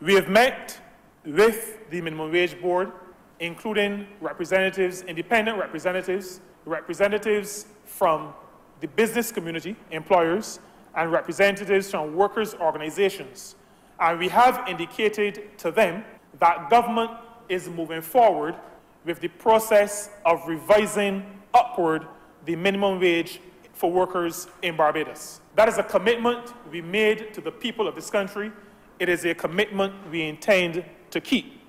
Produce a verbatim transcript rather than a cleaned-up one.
We have met with the Minimum Wage Board, including representatives, independent representatives, representatives from the business community, employers, and representatives from workers' organizations. And we have indicated to them that government is moving forward with the process of revising upward the minimum wage for workers in Barbados. That is a commitment we made to the people of this country. It is a commitment we intend to keep.